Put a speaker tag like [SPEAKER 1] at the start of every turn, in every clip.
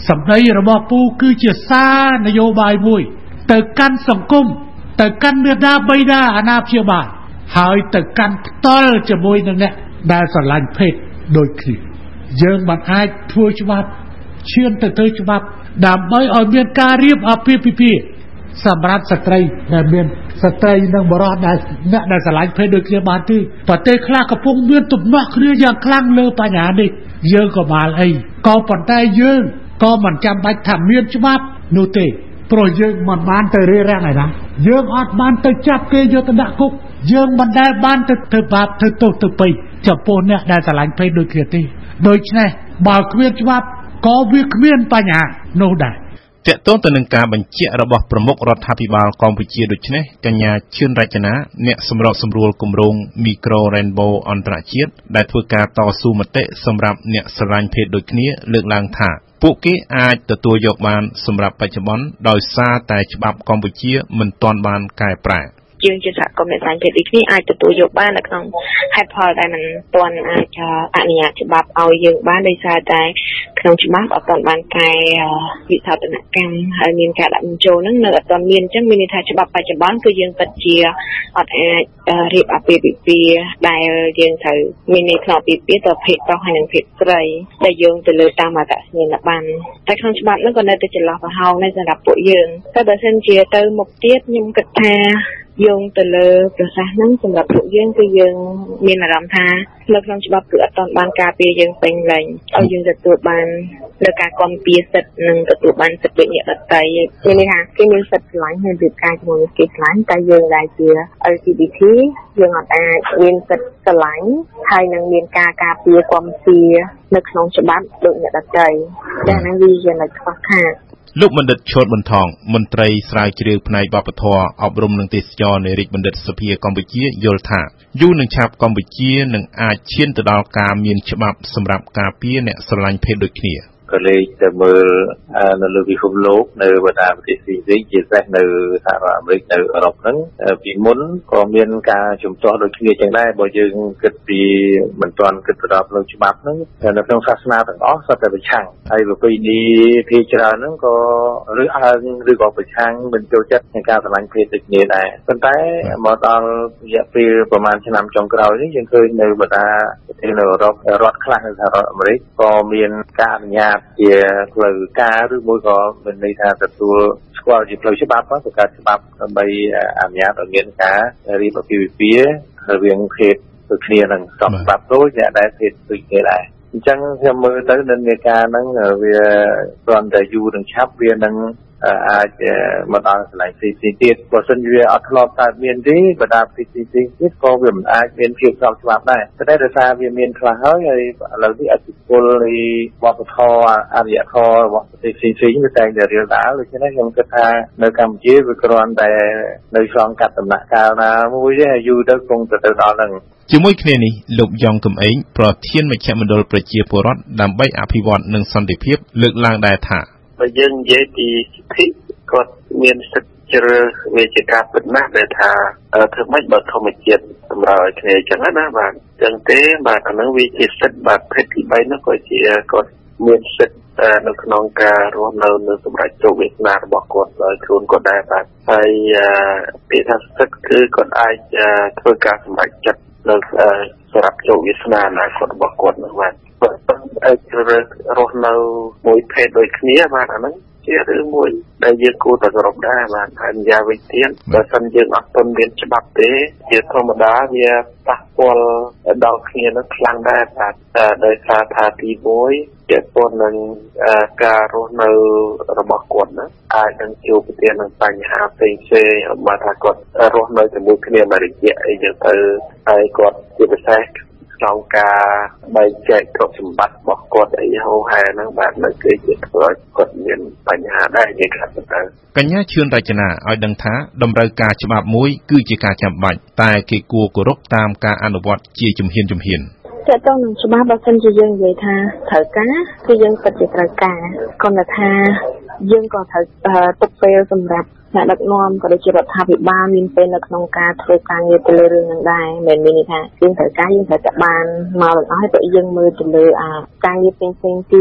[SPEAKER 1] សម្ដីរបស់ពូគឺជាសារនយោបាយមួយទៅកាន់សង្គមទៅកាន់មេដាបៃតាអាណាព្យាបាលហើយទៅកាន់ផ្ទាល់ជាមួយនឹងអ្នកដែលស្រឡាញ់ភេទដូចគ្នាយើងមិនអាចធ្វើច្បាប់ឈានទៅធ្វើច្បាប់ដើម្បីឲ្យមានការរៀបអាពាហ៍ពិពាហ៍សម្រាប់ស្ត្រីដែលមានស្ត្រីនិងបុរសដែលអ្នកដែលស្រឡាញ់ភេទដូចគ្នាបានទេប្រទេសខ្លះកំពុងមានទំនាស់គ្នាយ៉ាងខ្លាំងលើបញ្ហានេះយើងក៏បានអីក៏ប៉ុន្តែយើងក៏មិនចាំបាច់ថាមានច្បាប់នោះទេព្រោះយើងមិនបានទៅរារាំងឯណាយើងអត់បានទៅចាប់គេយកទៅដាក់គុកយើងមិនដែលបានទៅធ្វើបាបធ្វើទោសទៅពេកចំពោះអ្នកដែលស្រឡាញ់ភេទដូចគ្នាទេដូច្នេះបើគ្មានច្បាប់ក៏វាគ្មានបញ្ហានោះដែរ
[SPEAKER 2] តកតងទៅនឹងការបញ្ជាក់របស់ប្រមុខរដ្ឋាភិបាលកម្ពុជាដូចនេះកញ្ញាឈឿនរចនាអ្នកសម្របសម្រួលគម្រោង Micro Rainbow អន្តរជាតិដែលធ្វើការតស៊ូមតិសម្រាប់អ្នកស្រឡាញ់ភេទដូចគ្នាលើកឡើងថាពួកគេអាចទទួលយកបានសម្រាប់បច្ចុប្បន្នដោយសារតែច្បាប់កម្ពុជាមិនទាន់បានកែប្រែ
[SPEAKER 3] យើងជាសហគមន៍អ្នកស្រឡាញ់ភេទដូចគ្នាអាចទទួលយកបាននៅក្នុងហេតុផលដែលមិនទាន់អាចអនុញ្ញាតច្បាប់ឲ្យយើងបានដោយសារតែក្នុងច្បាប់អត់ទាន់បានកែវិធានកម្មហើយមានការដាក់បញ្ចូលហ្នឹងនៅអត់ទាន់មានអញ្ចឹងមានន័យថាច្បាប់បច្ចុប្បន្នគឺយើងពិតជាអត់អាចរៀបអាពាហ៍ពិពាហ៍ដែលយើងត្រូវមានន័យក្នុងអាពាហ៍ពិពាហ៍ទៅភេទប្រុសហើយនិងភេទស្រីដែលយើងទៅលើតាមអត្តសញ្ញាណប័ណ្ណតែក្នុងច្បាប់ហ្នឹងក៏នៅតែចន្លោះប្រហោងដែរសម្រាប់ពួកយើងតែបើសិនជាទៅមុខទៀតខ្ញុំគិតថាយោងទៅលើប្រសាសន៍ហ្នឹងសម្រាប់ពួកយើងគឺយើងមានអារម្មណ៍ថានៅក្នុងច្បាប់គឺអត់ទាន់បានការពារយើងពេញលេញឲ្យយើងទទួលបានលើការគាំពៀសិទ្ធិនិងទទួលបានសិទ្ធិដូចអ្នកដទៃមានន័យថាគេមានសិទ្ធិឆ្លាញ់ហើយរៀបការជាមួយគេឆ្លាញ់តែយើងដែលជា LGBT យើងអត់អាចមានសិទ្ធិឆ្លាញ់ហើយនឹងមានការការពារគាំពៀនៅក្នុងច្បាប់ដូចអ្នកដទៃតែហ្នឹងវាជានៅខ្វះខាត
[SPEAKER 2] លោកបណ្ឌិតឈុតបន្ថងមន្ត្រីស្រាវជ្រាវផ្នែកវប្បធម៌អប់រំនិងទេសចរនៃរាជបណ្ឌិតសភាកម្ពុជាយល់ថាយូរនឹងឆាប់កម្ពុជានឹងអាចឈានទៅដល់ការមានច្បាប់សម្រាប់ការពារអ្នកស្រឡាញ់ភេទដូចគ្នា
[SPEAKER 4] ក៏លេខទៅមើលនៅលើពិភពលោកនៅបណ្ដាប្រទេសផ្សេងៗជាពិសេសនៅសហរដ្ឋអាមេរិកនៅអឺរ៉ុបហ្នឹងពីមុនក៏មានការជំទាស់ដូចគ្នាចឹងដែរបើយើងគិតពីមិនទាន់គិតទៅដល់ផ្លូវច្បាប់ហ្នឹងនៅក្នុងសាសនាទាំងអស់សុទ្ធតែប្រឆាំងហើយប្រពៃណីភាគច្រើនហ្នឹងក៏រើសអើងឬក៏ប្រឆាំងមិនចូលចិត្តក្នុងការស្រឡាញ់ភេទដូចគ្នាដែរប៉ុន្តែមកដល់រយៈពេលប្រហែលឆ្នាំចុងក្រោយនេះយើងឃើញនៅបណ្ដាប្រទេសនៅអឺរ៉ុបរដ្ឋខ្លះនៅសហរដ្ឋអាមេរិកក៏មានការអនុញ្ញាតជាផ្លូវការឬមួយក៏មានន័យថាទទួលស្គាល់ជាផ្លូវច្បាប់ទៅការច្បាប់ដើម្បីអនុញ្ញាតឲ្យមានការរៀបអាពាហ៍ពិពាហ៍រវាងភេទដូចគ្នានឹងស្របច្បាប់ដូចអ្នកដែលភេទដូចគ្នាដែរអញ្ចឹងខ្ញុំមើលទៅនិន្នាការហ្នឹងវាគ្រាន់តែយូរនឹងឆាប់វានឹងអាចមកដល់កន្លែងផ្សេងៗទៀតបើសិនវាអត់ធ្លាប់កើតមានទេបណ្ដាផ្សេងៗទៀតក៏វាមិនអាចមានភាពស្របច្បាប់ដែរតែដោយសារវាមានខ្លះហើយឥឡូវនេះអតិពលនៃវប្បធម៌អរិយធម៌របស់ប្រទេសផ្សេងៗវាតែងតែរៀលដាលដូច្នេះខ្ញុំគិតថានៅកម្ពុជាវាគ្រាន់តែនៅឆ្លងកាត់ដំណាក់កាលណាមួយទេយូរទៅគង់ទៅដល់ហ្នឹង
[SPEAKER 2] ជាមួយគ្នានេះលោកយ៉ងកំឯងប្រធានមជ្ឈមណ្ឌលប្រជាពលរដ្ឋដើម្បីអភិវឌ្ឍនិងសន្តិភាពលើកឡើងដែរថា
[SPEAKER 5] បើយើងនិយាយពីសិទ្ធិគាត់មានសិទ្ធិជ្រើសវាជាការពិតណាស់ដែលថាធ្វើម៉េចបើធម្មជាតិសម្រាប់ឲ្យគ្នាអញ្ចឹងណាបាទអញ្ចឹងទេបាទអានឹងវាជាសិទ្ធិបាទភេទទី3នោះក៏ជាគាត់មានសិទ្ធិនៅក្នុងការរស់នៅសម្រាប់ជោគវាសនារបស់គាត់ដោយខ្លួនគាត់ដែរបាទហើយពាក្យថាសិទ្ធិគឺគាត់អាចធ្វើការសម្រេចចិត្តនៅសម្រាប់ជោគវាសនាអនាគតរបស់គាត់នោះបាទអាចរស់នៅមួយភេទដូចគ្នាបាទអាហ្នឹងជារឿងមួយដែលយើងគួរតែគោរពដែរបាទហើយម្យ៉ាងវិញទៀតបើសិនយើងអត់ទាន់មានច្បាប់ទេជាធម្មតាវាប៉ះពាល់ដល់គ្នានឹងខ្លាំងដែរបាទដោយសារថាទី1ជាពលនឹងការរស់នៅរបស់គាត់ណាអាចនឹងជួបប្រទះនឹងបញ្ហាផ្សេងៗមកថាគាត់រស់នៅជាមួយគ្នាមួយរយៈអីចឹងទៅហើយគាត់ជាពិសេសក្នុងការបែងចែកទ្រព្យសម្បត្តិរបស់គាត់អីហូរហែហ្នឹងបាទនៅគេជាធ្វើឲ្យគាត់មានបញ្ហាដែរនិយាយខ្លះទៅ
[SPEAKER 2] កញ្ញាឈឿនរចនាឲ្យដឹងថាតម្រូវការច្បាប់មួយគឺជាការចាំបាច់តែគេគួរគោរពតាមការអនុវត្តជាជំហានត
[SPEAKER 3] ើតើនឹងច្បាប់បើសិនជាយើងនិយាយថាត្រូវការគឺយើងពិតជាត្រូវការគ្រាន់តែថាយើងក៏ត្រូវទុកពេលសម្រាប់អ្នកដឹកនាំក៏ដូចជារដ្ឋាភិបាលមានពេលនៅក្នុងការធ្វើការងារទៅលើរឿងហ្នឹងដែរមិនមានន័យថាយើងត្រូវការយើងត្រូវតែបានមកទាំងអស់ហើយព្រោះយើងមើលទៅលើការងារផ្សេងៗទៀត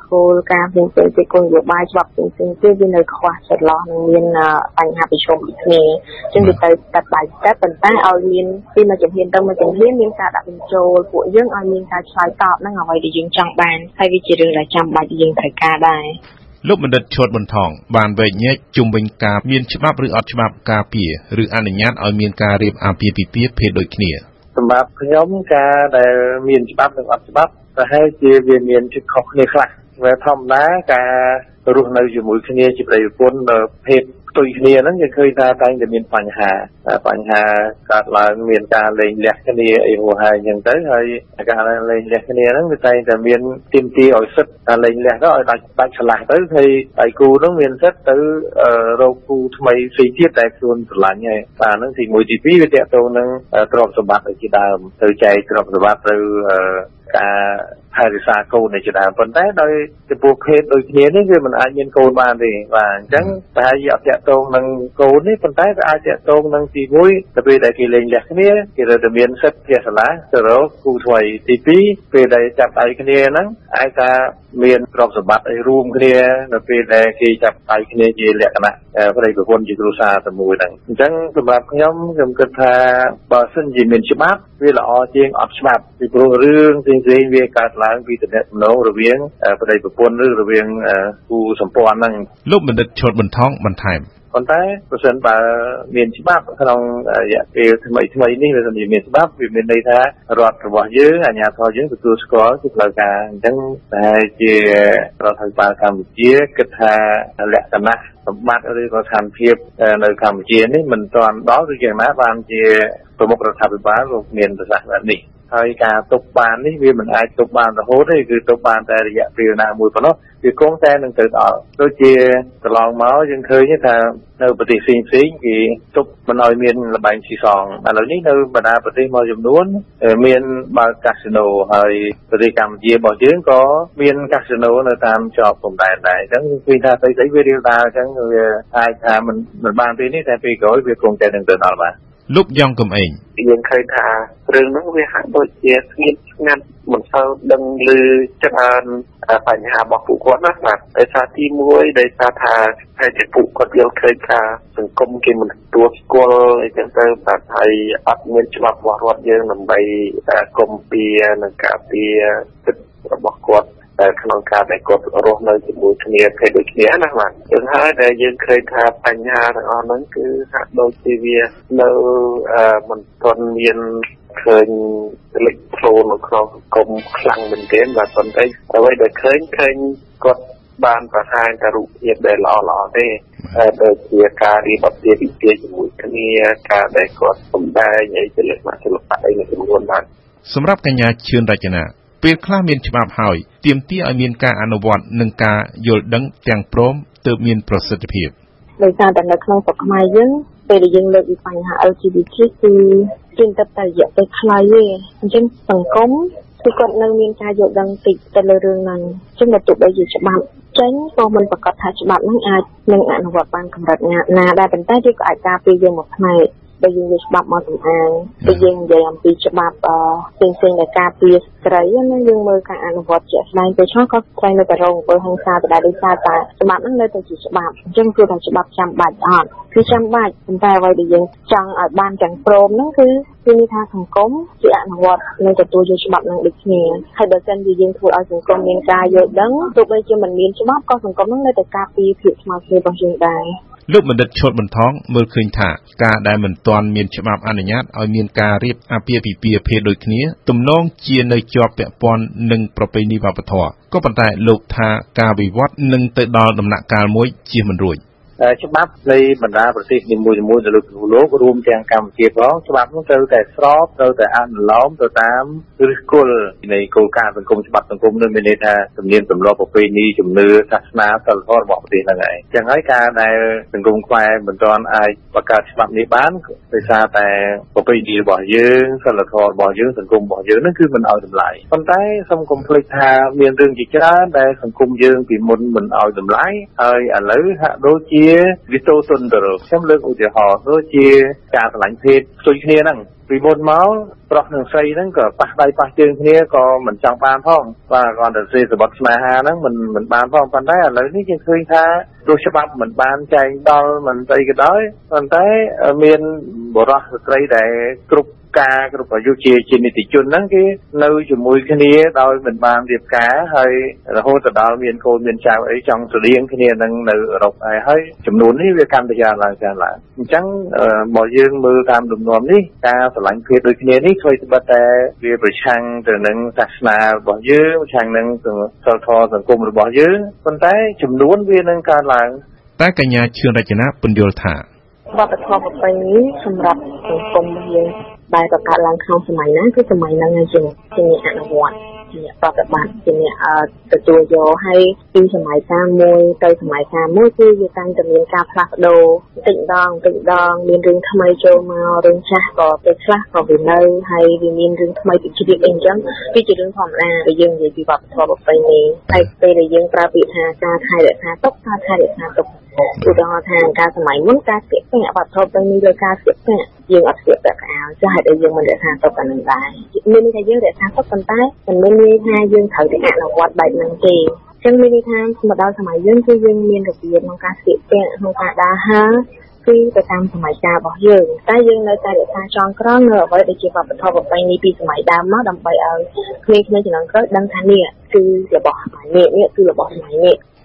[SPEAKER 3] គោលការណ៍ផ្សេងៗពីគោលនយោបាយច្បាប់ផ្សេងៗទៀតវានៅខ្វះចន្លោះនឹងមានបញ្ហាប្រឈមដូចគ្នាអញ្ចឹងវាទៅstep by step ប៉ុន្តែឲ្យមានពីមួយជំហានទៅមួយជំហានមានការដាក់បញ្ចូលពួកយើងឲ្យមានការឆ្លើយតបនឹងអ្វីដែលយើងចង់បានហើយវាជារឿងដែលចាំបាច់យើងត្រូវការដែរ
[SPEAKER 2] លោកបណ្ឌិតឈុតបន្ថងបានវែកញែកជុំវិញការមានច្បាប់ឬអត់ច្បាប់ការពារឬអនុញ្ញាតឲ្យមានការរៀបអាពាហ៍ពិពាហ៍ភេទដូចគ្នា
[SPEAKER 4] សម្រាប់ខ្ញុំការដែលមានច្បាប់និងអត់ច្បាប់ប្រហែលជាវាមានជិតខុសគ្នាខ្លះវាធម្មតាការរស់នៅជាមួយគ្នាជាប្តីប្រពន្ធភេទផ្ទុយគ្នាហ្នឹងយើងឃើញថាតែងតែមានបញ្ហាកើតឡើងមានការលែងលះគ្នាអីហួសហេតុអញ្ចឹងទៅហើយការលែងលះគ្នាហ្នឹងវាតែងតែមានទាមទារឲ្យសិទ្ធតែលែងលះទៅឲ្យដាច់ឆ្លាស់ទៅហើយដៃគូហ្នឹងមានសិទ្ធទៅរកគូថ្មីផ្សេងទៀតតែខ្លួនស្រឡាញ់ហើយបាទហ្នឹងទី1ទី2វាតកតងនឹងទ្រព្យសម្បត្តិជាដើមទៅចែកទ្រព្យសម្បត្តិទៅការថែរក្សាកូននេះជាដើមប៉ុន្តែដោយចំពោះភេទដូចគ្នានេះវាមិនអាចមានកូនបានទេបាទអញ្ចឹងប្រហែលជាអត់តាក់ទងនឹងកូននេះប៉ុន្តែវាអាចតាក់ទងនឹងទី1ទៅពេលដែលគេលែងលះគ្នាគេរើតែមានសិទ្ធិផ្ទះសាលាទៅរកគូថ្មីទី2ពេលដែលចាប់ដៃគ្នាហ្នឹងអាចថាមានទ្រព្យសម្បត្តិអីរួមគ្នានៅពេលដែលគេចាប់ដៃគ្នាជាលក្ខណៈប្តីប្រពន្ធជាគ្រួសារតែមួយហ្នឹងអញ្ចឹងសម្រាប់ខ្ញុំគិតថាបើសិនជាមានច្បាប់វាល្អជាងអត់ច្បាប់ពីព្រោះរឿងផ្សេងៗវាកើតឡើងពីទំនាក់ទំនងរវាងប្តីប្រពន្ធឬរវាងគូសម្ព័ន្ធហ្នឹង
[SPEAKER 2] លោកបណ្ឌិតឈុតបន្ថងបន្ថែម
[SPEAKER 4] ប៉ុន្តែប្រសិនបើមានច្បាប់ក្នុងរយៈពេលថ្មីនេះវាមានច្បាប់វាមានន័យថារដ្ឋរបស់យើងអាជ្ញាធរយើងទទួលស្គាល់ពីផ្លូវការអញ្ចឹងតែជារដ្ឋាភិបាលកម្ពុជាគិតថាលក្ខណៈសម្បត្តិឬក៏ស្ថានភាពនៅកម្ពុជានេះមិនទាន់ដល់ឬយ៉ាងណាបានជាប្រមុខរដ្ឋាភិបាលលោកមានប្រសាសន៍បែបនេះហើយការទុកបាននេះវាមិនអាចទុកបានរហូតទេគឺទុកបានតែរយៈពេលណាមួយប៉ុណ្ណោះវាគង់តែនឹងទៅដល់ដូចជាកន្លងមកយើងឃើញថានៅប្រទេសផ្សេងគេទុកមិនឲ្យមានល្បែងស៊ីសងឥឡូវនេះនៅបណ្ដាប្រទេសមួយចំនួនមានបើកកាស៊ីណូហើយប្រទេសកម្ពុជារបស់យើងក៏មានកាស៊ីណូនៅតាមជាប់ព្រំដែនដែរអញ្ចឹងឃើញថាស្អីវារៀលដាលអញ្ចឹងវាអាចថាមិនបានពេលនេះតែពេលក្រោយវាគង់តែនឹងទៅដល់បាទ
[SPEAKER 2] លោកយ៉ងកំឯង
[SPEAKER 5] យើងឃើញថារឿងហ្នឹងវាហាក់ដូចជាស្ងៀមស្ងាត់មិនសូវដឹងឮច្រើនបញ្ហារបស់ពួកគាត់ណាបាទដោយសារទី1ដោយសារថាតែពួកគាត់យល់ឃើញថាសង្គមគេមិនទទួលស្គាល់អីចឹងទៅបាទហើយអត់មានច្បាប់របស់រដ្ឋយើងដើម្បីគំពីនិងការពារសិទ្ធិរបស់គាត់ក្នុងការដែលគាត់រស់នៅជាមួយគ្នាភេទដូចគ្នាណាបាទយើងហើយដែលយើងឃើញថាបញ្ហាទាំងអស់ហ្នឹងគឺហាក់ដូចជាវានៅមិនទាន់មានឃើញលេចធ្លោនៅក្នុងសង្គមខ្លាំងមែនទែនបាទប៉ុន្តែអ្វីដែលឃើញគាត់បានបង្ហាញតែរូបភាពដែលល្អៗទេដូចជាការរៀបអាពាហ៍ពិពាហ៍ជាមួយគ្នាការដែលគាត់សម្ដែងអីជាលក្ខណៈសិល្បៈអីមួយចំនួនបាទ
[SPEAKER 2] សម្រាប់កញ្ញាឈឿនរចនាពេលខ្លះមានច្បាប់ហើយទាមទារឲ្យមានការអនុវត្តនិងការយល់ដឹងទាំងព្រមទើបមានប្រសិទ្ធភាព
[SPEAKER 3] ដោយសារតែនៅក្នុងស្រុកខ្មែរយើងពេលដែលយើងលើកពីបញ្ហា LGBT គឺជាងទៅរយៈពេលខ្លីទេអញ្ចឹងសង្គមគឺគាត់នៅមានការយល់ដឹងតិចទៅលើរឿងហ្នឹងអញ្ចឹងបើទោះបីជាច្បាប់ចេញក៏មិនប្រកាសថាច្បាប់ហ្នឹងអាចនឹងអនុវត្តបានកម្រិតណាដែរប៉ុន្តែវាក៏អាចការពារយើងមួយផ្នែកដែលយើងយកច្បាប់មកសម្អាងពេលយើងនិយាយអំពីច្បាប់ផ្សេងៗដែលការពារស្ត្រីណាយើងមើលការអនុវត្តជាក់ស្ដែងទៅឆ្លងក៏ស្ត្រីនៅតែរងអំពើហិង្សាដដែលដោយសារតែច្បាប់ហ្នឹងនៅតែជាច្បាប់អញ្ចឹងគឺថាច្បាប់ចាំបាច់អត់គឺចាំបាច់ប៉ុន្តែអ្វីដែលយើងចង់ឲ្យបានទាំងព្រមហ្នឹងគឺមានថាសង្គមជាអនុវត្តនិងទទួលយកច្បាប់ហ្នឹងដូចគ្នាហើយបើសិនជាយើងធ្វើឲ្យសង្គមមានការយល់ដឹងទោះបីជាមិនមានច្បាប់ក៏សង្គមហ្នឹងនៅតែការពារភាពស្មើគ្នារបស់យើងដែរ
[SPEAKER 2] លោកបណ្ឌិតឈុតបន្ថងមើលឃើញថាការដែលមិនទាន់មានច្បាប់អនុញ្ញាតឲ្យមានការរៀបអាពាហ៍ពិពាហ៍ភេទដូចគ្នាទំនងជានៅជាប់ពាក់ព័ន្ធនឹងប្រពៃណីវប្បធម៌ក៏ប៉ុន្តែលោកថាការវិវត្តនឹងទៅដល់ដំណាក់កាលមួយជៀសមិនរួច
[SPEAKER 4] ច្បាប់នៃបណ្ដាប្រទេសនីមួយៗនៅលើពិភពលោករួមទាំងកម្ពុជាផងច្បាប់នោះត្រូវតែស្របត្រូវតែអនុលោមទៅតាមឫសគល់នៃគោលការណ៍សង្គមច្បាប់សង្គមនោះមានន័យថាទំនៀមទម្លាប់ប្រពៃណីជំនឿសាសនាសិលធម៌របស់ប្រទេសហ្នឹងឯងចឹងហើយការដែលសង្គមខ្មែរមិនទាន់អាចបង្កើតច្បាប់នេះបានដោយសារតែប្រពៃណីរបស់យើងសិលធម៌របស់យើងសង្គមរបស់យើងហ្នឹងគឺមិនឲ្យតម្លៃប៉ុន្តែសូមកុំភ្លេចថាមានរឿងជាច្រើនដែលសង្គមយើងពីមុនមិនឲ្យតម្លៃហើយឥឡូវហាក់ដូចជាវិតូសុនទៅខ្ញុំលើកឧទាហរណ៍ដូចជាការឆ្លាញ់ភេទផ្ទុយគ្នាហ្នឹងពីមុនមកប្រុសនិងស្រីហ្នឹងក៏ប៉ះដៃប៉ះជើងគ្នាក៏មិនចង់បានផងបាទគាត់ទៅសេសបត់ស្នេហាហ្នឹងមិនបានផងប៉ុន្តែឥឡូវនេះយើងឃើញថាទោះច្បាប់មិនបានចែងដល់មិនស្អីក៏ដោយប៉ុន្តែមានបុរសស្ត្រីដែលគ្រប់អាយុជានីតិជនហ្នឹងគេនៅជាមួយគ្នាដោយមិនបានរៀបការហើយរហូតដល់មានកូនមានចៅអីចង់ស្រដៀងគ្នានឹងនៅអឺរ៉ុបហើយចំនួននេះវាកាន់តែយ៉ាងឡើងអញ្ចឹងបើយើងមើលតាមលំនាំនេះការស្រឡាញ់ភេទដូចគ្នានេះធ្វើត្បិតតែវាប្រឆាំងទៅនឹងសាសនារបស់យើងប្រឆាំងនឹងសិលធម៌សង្គមរបស់យើងប៉ុន្តែចំនួនវានឹងកើនឡើង
[SPEAKER 2] តែកញ្ញាឈឿនរចនាពន្យល់ថា
[SPEAKER 3] វប្បធម៌ប្រពៃណីសម្រាប់សង្គមយើងដែលបង្កើតឡើងក្នុងសម័យណាគឺសម័យហ្នឹងជាអ្នកអនុវត្តជាអ្នកប្រតិបត្តិជាអ្នកទទួលយកហើយពីសម័យកាលមួយទៅសម័យកាលមួយគឺវាតាំងតែមានការផ្លាស់ប្ដូរតិចម្ដងមានរឿងថ្មីចូលមករឿងចាស់ក៏ពេលខ្លះក៏វានៅហើយវាមានរឿងថ្មីពីជ្រាបអីអញ្ចឹងវាជារឿងធម្មតាដែលយើងនិយាយពីវប្បធម៌ប្រពៃណីហើយពេលដែលយើងប្រើពាក្យថាការថែរក្សាទុកឧទាហរណ៍ថាការសម័យមុនការស្លៀកពាក់វប្បធម៌ប្រពៃណីលើការស្លៀកពាក់យើងអត់ស្លៀកពាក់ខោចាស់ហើយយើងមិនរក្សាទុកអានឹងដែរមានន័យថាយើងរក្សាទុកប៉ុន្តែមិនមានន័យថាយើងត្រូវតែអនុវត្តបែបហ្នឹងទេអញ្ចឹងមានន័យថាមកដល់សម័យយើងគឺយើងមានរបៀបក្នុងការស្លៀកពាក់ក្នុងការដើរហើរគឺទៅតាមសម័យកាលរបស់យើងតែយើងនៅតែរក្សាចងក្រងនៅអ្វីដែលជាវប្បធម៌ប្រពៃណីពីសម័យដើមមកដើម្បីឲ្យក្មេងៗជំនាន់ក្រោយដឹងថានេះគឺរបស់សម័យនេះគឺរបស់សម័យនេះ